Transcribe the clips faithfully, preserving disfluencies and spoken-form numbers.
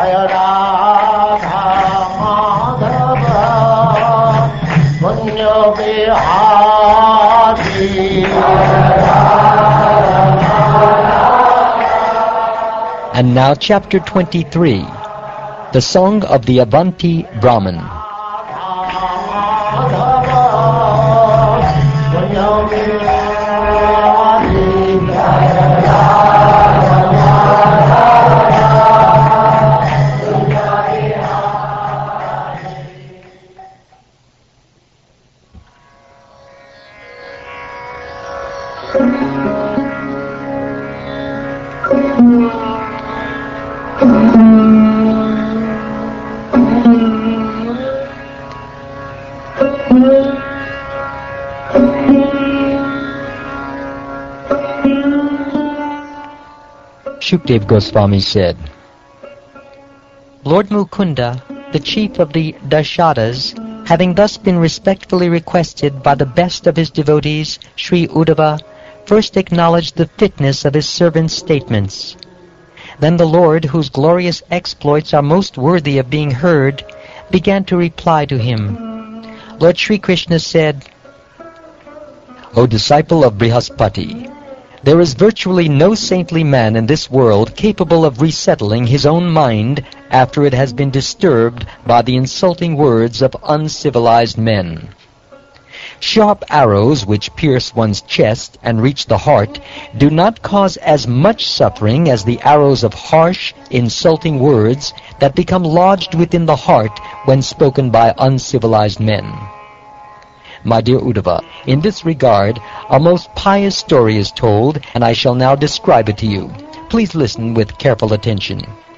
Jaya Radha Madhava Punya Bihari. And now chapter twenty-three, the Song of the Avanti Brahman. Shukdev Goswami said, Lord Mukunda, the chief of the Dashadas, having thus been respectfully requested by the best of his devotees, Sri Uddhava, first acknowledged the fitness of his servant's statements. Then the Lord, whose glorious exploits are most worthy of being heard, began to reply to him. Lord Sri Krishna said, O disciple of Brihaspati, there is virtually no saintly man in this world capable of resettling his own mind after it has been disturbed by the insulting words of uncivilized men. Sharp arrows which pierce one's chest and reach the heart do not cause as much suffering as the arrows of harsh, insulting words that become lodged within the heart when spoken by uncivilized men. My dear Uddhava, in this regard, a most pious story is told, and I shall now describe it to you. Please listen with careful attention.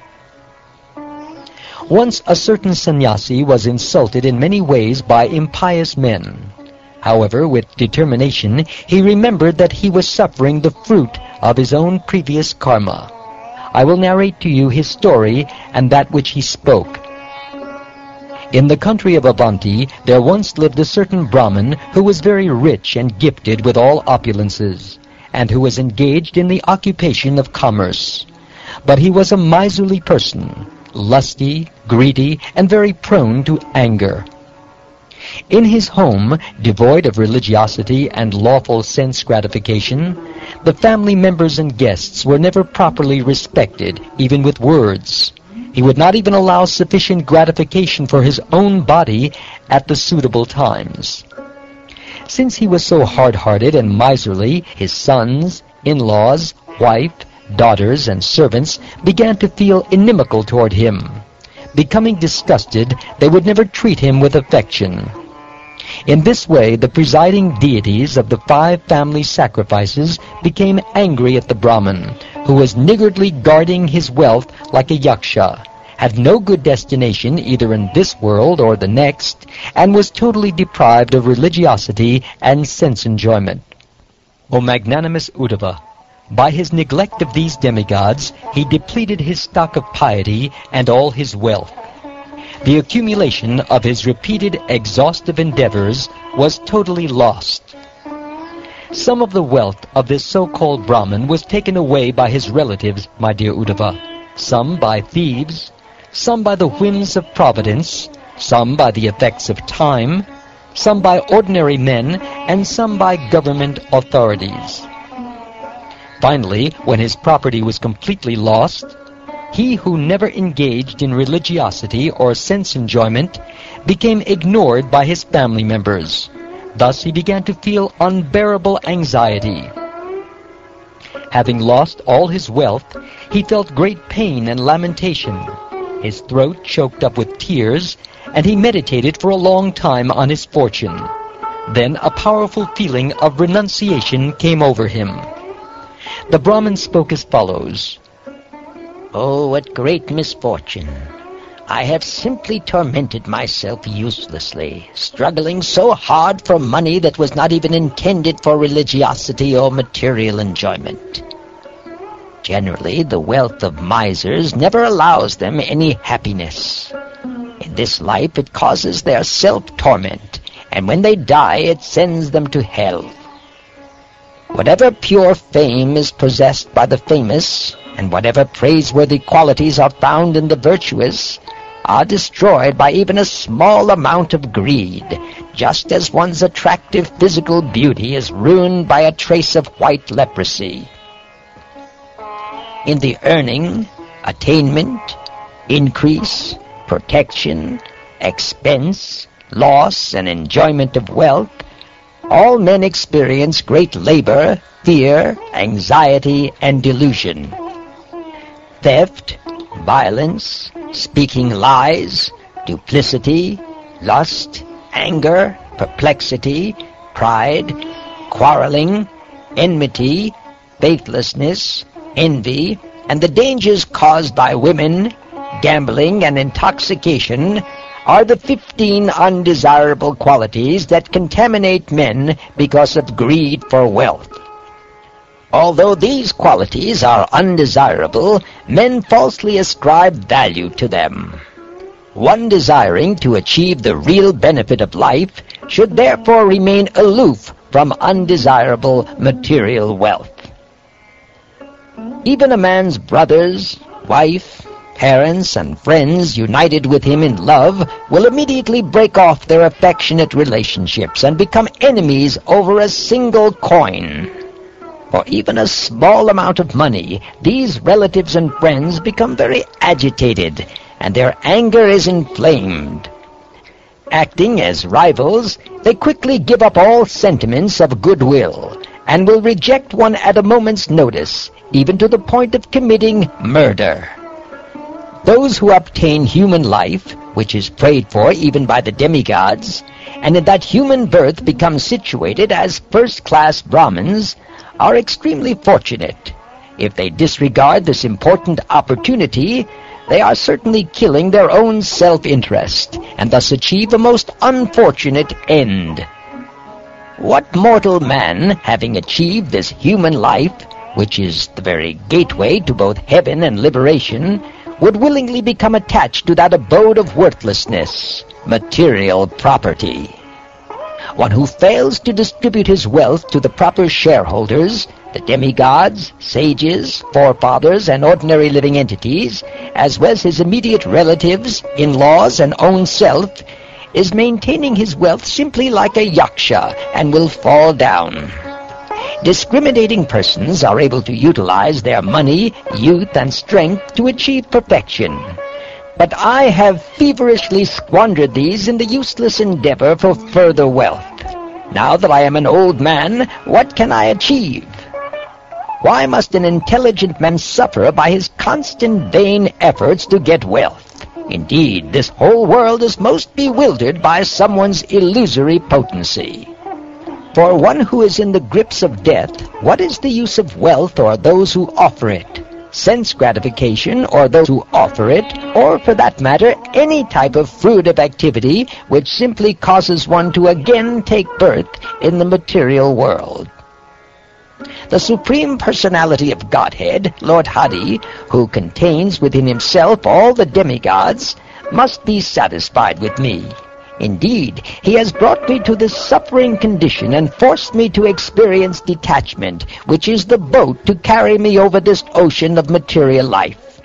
Once a certain sannyasi was insulted in many ways by impious men. However, with determination, he remembered that he was suffering the fruit of his own previous karma. I will narrate to you his story and that which he spoke. In the country of Avanti, there once lived a certain Brahmin who was very rich and gifted with all opulences, and who was engaged in the occupation of commerce. But he was a miserly person, lusty, greedy, and very prone to anger. In his home, devoid of religiosity and lawful sense gratification, the family members and guests were never properly respected, even with words. He would not even allow sufficient gratification for his own body at the suitable times. Since he was so hard-hearted and miserly, his sons, in-laws, wife, daughters, and servants began to feel inimical toward him. Becoming disgusted, they would never treat him with affection. In this way, the presiding deities of the five family sacrifices became angry at the Brahmin, who was niggardly guarding his wealth like a yaksha, had no good destination either in this world or the next, and was totally deprived of religiosity and sense enjoyment. O magnanimous Uddhava, by his neglect of these demigods, he depleted his stock of piety and all his wealth. The accumulation of his repeated exhaustive endeavors was totally lost. Some of the wealth of this so-called Brahmin was taken away by his relatives, my dear Uddhava, some by thieves, some by the whims of providence, some by the effects of time, some by ordinary men, and some by government authorities. Finally, when his property was completely lost, he who never engaged in religiosity or sense enjoyment became ignored by his family members. Thus he began to feel unbearable anxiety. Having lost all his wealth, he felt great pain and lamentation. His throat choked up with tears, and he meditated for a long time on his fortune. Then a powerful feeling of renunciation came over him. The Brahmin spoke as follows. Oh, what great misfortune! I have simply tormented myself uselessly, struggling so hard for money that was not even intended for religiosity or material enjoyment. Generally, the wealth of misers never allows them any happiness. In this life, it causes their self-torment, and when they die, it sends them to hell. Whatever pure fame is possessed by the famous, and whatever praiseworthy qualities are found in the virtuous, are destroyed by even a small amount of greed, just as one's attractive physical beauty is ruined by a trace of white leprosy. In the earning, attainment, increase, protection, expense, loss, and enjoyment of wealth, all men experience great labor, fear, anxiety, and delusion. Theft, violence, speaking lies, duplicity, lust, anger, perplexity, pride, quarreling, enmity, faithlessness, envy, and the dangers caused by women, gambling, and intoxication are the fifteen undesirable qualities that contaminate men because of greed for wealth. Although these qualities are undesirable, men falsely ascribe value to them. One desiring to achieve the real benefit of life should therefore remain aloof from undesirable material wealth. Even a man's brothers, wife, parents, and friends united with him in love will immediately break off their affectionate relationships and become enemies over a single coin. For even a small amount of money, these relatives and friends become very agitated, and their anger is inflamed. Acting as rivals, they quickly give up all sentiments of goodwill, and will reject one at a moment's notice, even to the point of committing murder. Those who obtain human life, which is prayed for even by the demigods, and in that human birth become situated as first-class Brahmins, are extremely fortunate. If they disregard this important opportunity, they are certainly killing their own self-interest, and thus achieve a most unfortunate end. What mortal man, having achieved this human life, which is the very gateway to both heaven and liberation, would willingly become attached to that abode of worthlessness, material property? One who fails to distribute his wealth to the proper shareholders, the demigods, sages, forefathers, and ordinary living entities, as well as his immediate relatives, in-laws, and own self, is maintaining his wealth simply like a yaksha, and will fall down. Discriminating persons are able to utilize their money, youth, and strength to achieve perfection. But I have feverishly squandered these in the useless endeavor for further wealth. Now that I am an old man, what can I achieve? Why must an intelligent man suffer by his constant vain efforts to get wealth? Indeed, this whole world is most bewildered by someone's illusory potency. For one who is in the grips of death, what is the use of wealth or those who offer it? Sense gratification or those who offer it, or for that matter, any type of fruitive activity which simply causes one to again take birth in the material world. The Supreme Personality of Godhead, Lord Hari, who contains within himself all the demigods, must be satisfied with me. Indeed, he has brought me to this suffering condition and forced me to experience detachment, which is the boat to carry me over this ocean of material life.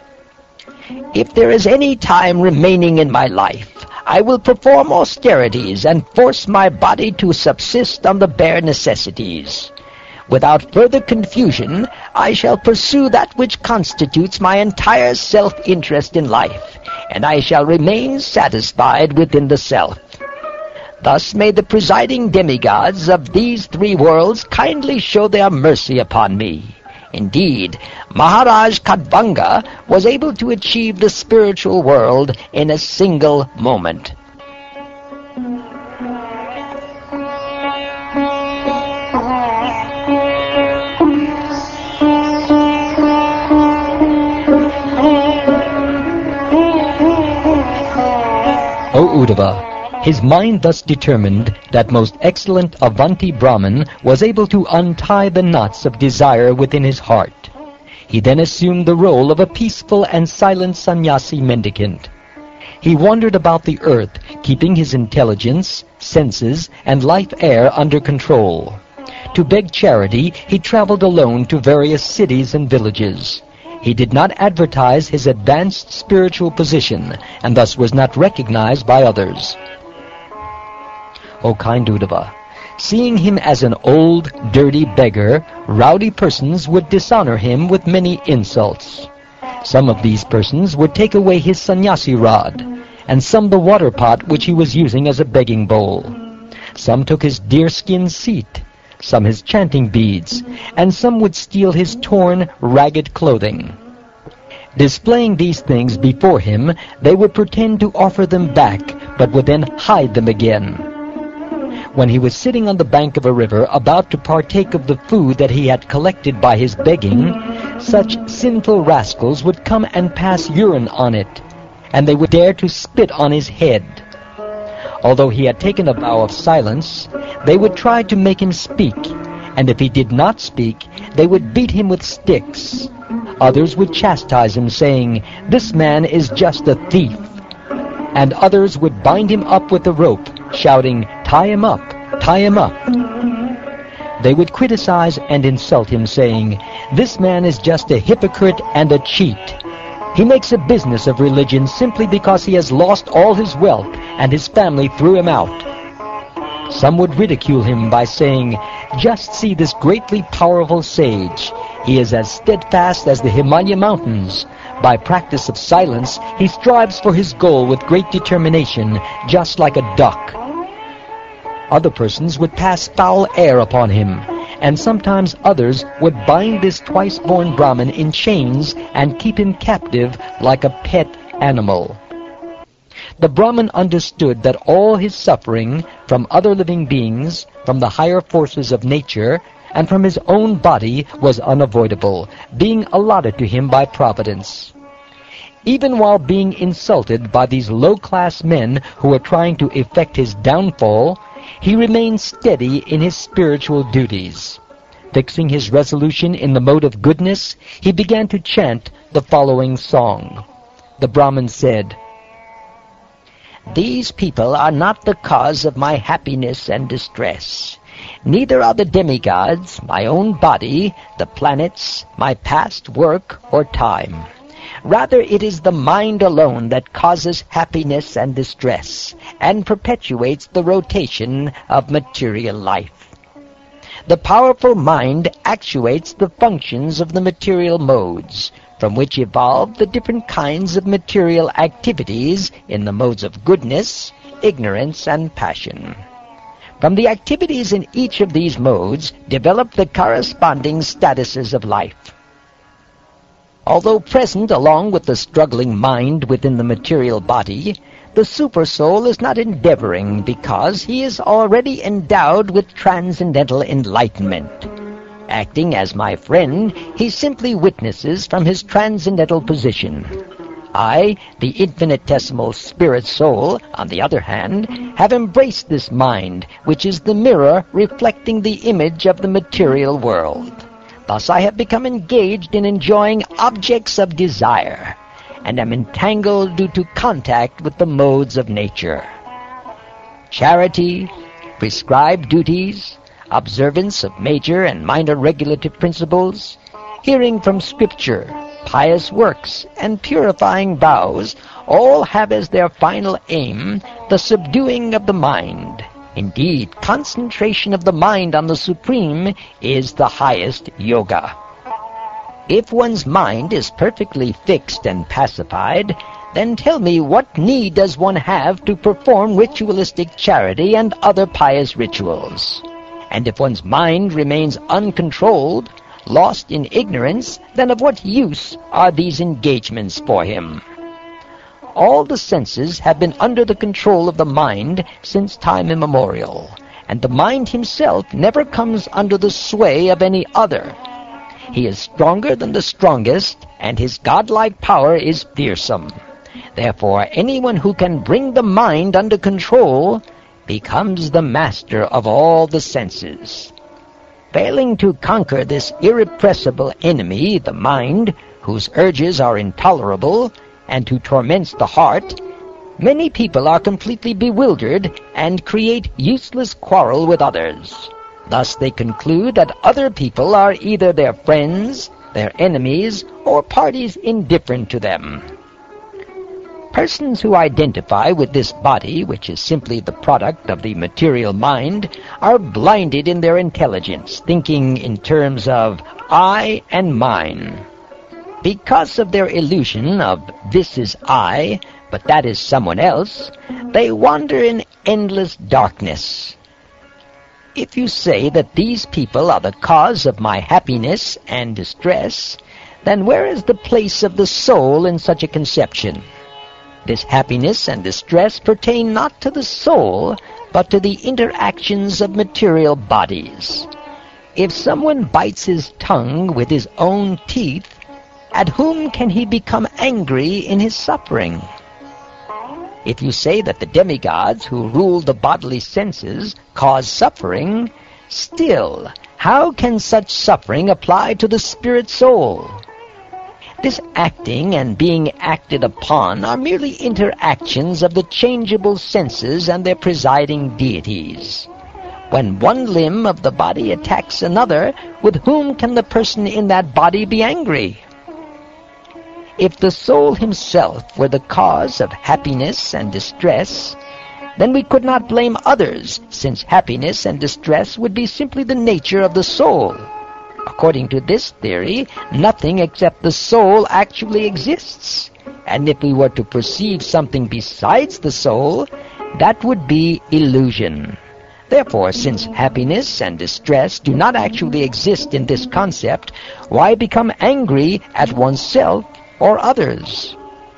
If there is any time remaining in my life, I will perform austerities and force my body to subsist on the bare necessities. Without further confusion, I shall pursue that which constitutes my entire self-interest in life, and I shall remain satisfied within the self. Thus may the presiding demigods of these three worlds kindly show their mercy upon me. Indeed, Maharaj Kadvanga was able to achieve the spiritual world in a single moment. O Uddhava, his mind thus determined, that most excellent Avanti Brahman was able to untie the knots of desire within his heart. He then assumed the role of a peaceful and silent sannyasi mendicant. He wandered about the earth, keeping his intelligence, senses, and life air under control. To beg charity, he traveled alone to various cities and villages. He did not advertise his advanced spiritual position, and thus was not recognized by others. O kind Uddhava, seeing him as an old, dirty beggar, rowdy persons would dishonor him with many insults. Some of these persons would take away his sannyasi rod, and some the water pot which he was using as a begging bowl. Some took his deerskin seat, some his chanting beads, and some would steal his torn, ragged clothing. Displaying these things before him, they would pretend to offer them back, but would then hide them again. When he was sitting on the bank of a river, about to partake of the food that he had collected by his begging, such sinful rascals would come and pass urine on it, and they would dare to spit on his head. Although he had taken a vow of silence, they would try to make him speak, and if he did not speak, they would beat him with sticks. Others would chastise him, saying, "This man is just a thief." And others would bind him up with a rope, shouting, "Tie him up, tie him up." They would criticize and insult him, saying, "This man is just a hypocrite and a cheat. He makes a business of religion simply because he has lost all his wealth and his family threw him out." Some would ridicule him by saying, "Just see this greatly powerful sage. He is as steadfast as the Himalaya mountains. By practice of silence, he strives for his goal with great determination, just like a duck." Other persons would pass foul air upon him, and sometimes others would bind this twice-born Brahmin in chains and keep him captive like a pet animal. The Brahmin understood that all his suffering from other living beings, from the higher forces of nature, and from his own body was unavoidable, being allotted to him by providence. Even while being insulted by these low-class men who were trying to effect his downfall, he remained steady in his spiritual duties. Fixing his resolution in the mode of goodness, he began to chant the following song. The Brahmin said, "These people are not the cause of my happiness and distress. Neither are the demigods, my own body, the planets, my past work or time. Rather, it is the mind alone that causes happiness and distress, and perpetuates the rotation of material life. The powerful mind actuates the functions of the material modes, from which evolve the different kinds of material activities in the modes of goodness, ignorance, and passion. From the activities in each of these modes develop the corresponding statuses of life. Although present along with the struggling mind within the material body, the supersoul is not endeavoring because he is already endowed with transcendental enlightenment. Acting as my friend, he simply witnesses from his transcendental position. I, the infinitesimal spirit soul, on the other hand, have embraced this mind, which is the mirror reflecting the image of the material world. Thus I have become engaged in enjoying objects of desire, and am entangled due to contact with the modes of nature. Charity, prescribed duties, observance of major and minor regulative principles, hearing from Scripture, pious works, and purifying vows all have as their final aim the subduing of the mind. Indeed, concentration of the mind on the Supreme is the highest yoga. If one's mind is perfectly fixed and pacified, then tell me what need does one have to perform ritualistic charity and other pious rituals? And if one's mind remains uncontrolled, lost in ignorance, then of what use are these engagements for him? All the senses have been under the control of the mind since time immemorial, and the mind himself never comes under the sway of any other. He is stronger than the strongest, and his godlike power is fearsome. Therefore, anyone who can bring the mind under control becomes the master of all the senses. Failing to conquer this irrepressible enemy, the mind, whose urges are intolerable, and who torments the heart, many people are completely bewildered and create useless quarrel with others. Thus they conclude that other people are either their friends, their enemies, or parties indifferent to them. Persons who identify with this body, which is simply the product of the material mind, are blinded in their intelligence, thinking in terms of I and mine. Because of their illusion of this is I, but that is someone else, they wander in endless darkness. If you say that these people are the cause of my happiness and distress, then where is the place of the soul in such a conception? This happiness and distress pertain not to the soul, but to the interactions of material bodies. If someone bites his tongue with his own teeth, at whom can he become angry in his suffering? If you say that the demigods who rule the bodily senses cause suffering, still, how can such suffering apply to the spirit soul? This acting and being acted upon are merely interactions of the changeable senses and their presiding deities. When one limb of the body attacks another, with whom can the person in that body be angry? If the soul himself were the cause of happiness and distress, then we could not blame others, since happiness and distress would be simply the nature of the soul. According to this theory, nothing except the soul actually exists. And if we were to perceive something besides the soul, that would be illusion. Therefore, since happiness and distress do not actually exist in this concept, why become angry at oneself or others?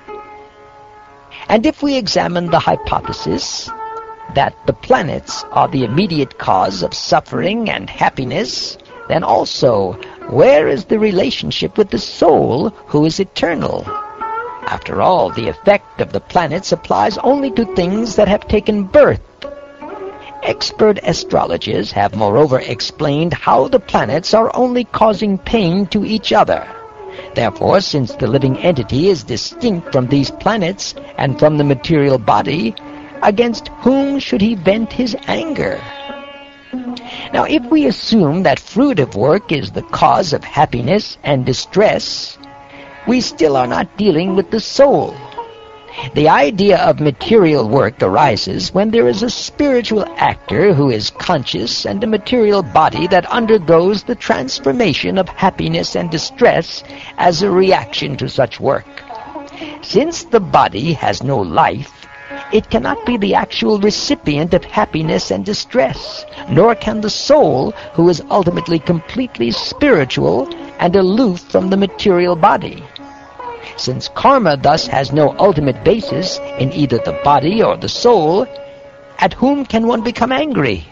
And if we examine the hypothesis that the planets are the immediate cause of suffering and happiness, then also, where is the relationship with the soul who is eternal? After all, the effect of the planets applies only to things that have taken birth. Expert astrologers have moreover explained how the planets are only causing pain to each other. Therefore, since the living entity is distinct from these planets and from the material body, against whom should he vent his anger? Now, if we assume that fruitive work is the cause of happiness and distress, we still are not dealing with the soul. The idea of material work arises when there is a spiritual actor who is conscious and a material body that undergoes the transformation of happiness and distress as a reaction to such work. Since the body has no life, it cannot be the actual recipient of happiness and distress, nor can the soul, who is ultimately completely spiritual and aloof from the material body. Since karma thus has no ultimate basis in either the body or the soul, at whom can one become angry?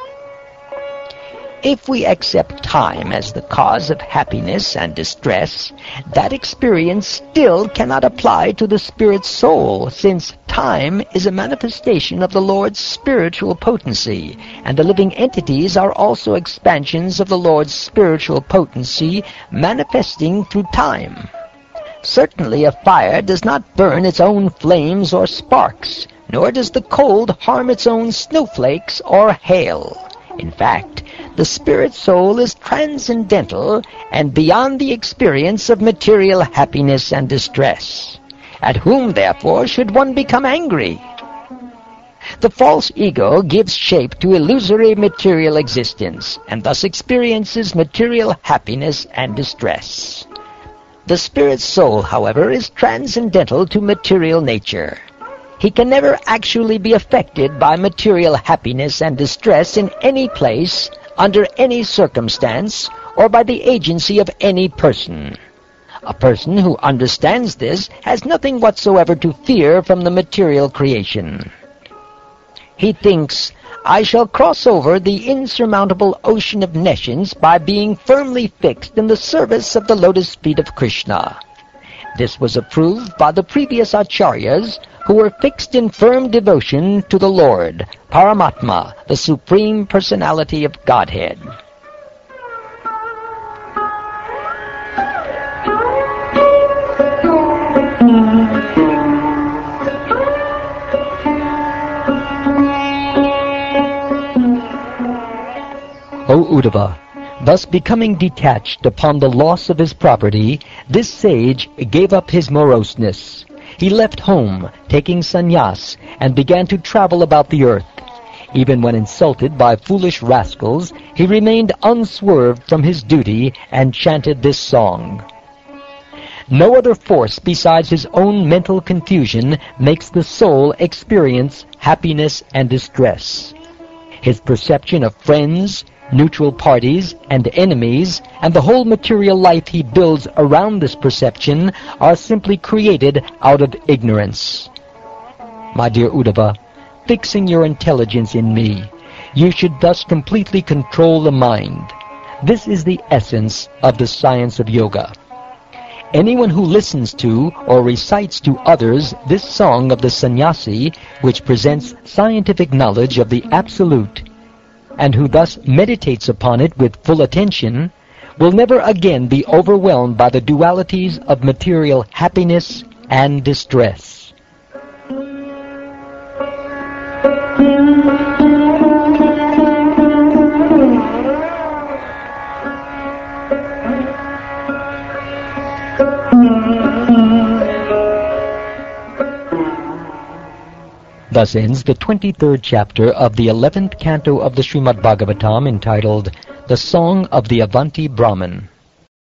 If we accept time as the cause of happiness and distress, that experience still cannot apply to the spirit soul, since time is a manifestation of the Lord's spiritual potency, and the living entities are also expansions of the Lord's spiritual potency manifesting through time. Certainly a fire does not burn its own flames or sparks, nor does the cold harm its own snowflakes or hail. In fact, the spirit soul is transcendental and beyond the experience of material happiness and distress. At whom, therefore, should one become angry? The false ego gives shape to illusory material existence, and thus experiences material happiness and distress. The spirit soul, however, is transcendental to material nature. He can never actually be affected by material happiness and distress in any place, under any circumstance, or by the agency of any person. A person who understands this has nothing whatsoever to fear from the material creation. He thinks, I shall cross over the insurmountable ocean of nescience by being firmly fixed in the service of the lotus feet of Krishna. This was approved by the previous acharyas, who were fixed in firm devotion to the Lord, Paramatma, the Supreme Personality of Godhead. O Guru Uddhava. Thus becoming detached upon the loss of his property, this sage gave up his moroseness. He left home, taking sannyas, and began to travel about the earth. Even when insulted by foolish rascals, he remained unswerved from his duty and chanted this song. No other force besides his own mental confusion makes the soul experience happiness and distress. His perception of friends, neutral parties, and enemies, and the whole material life he builds around this perception are simply created out of ignorance. My dear Uddhava, fixing your intelligence in me, you should thus completely control the mind. This is the essence of the science of yoga. Anyone who listens to or recites to others this song of the sannyasi, which presents scientific knowledge of the Absolute, and who thus meditates upon it with full attention, will never again be overwhelmed by the dualities of material happiness and distress. Thus ends the twenty-third chapter of the eleventh canto of the Srimad Bhagavatam, entitled The Song of the Avanti Brahman.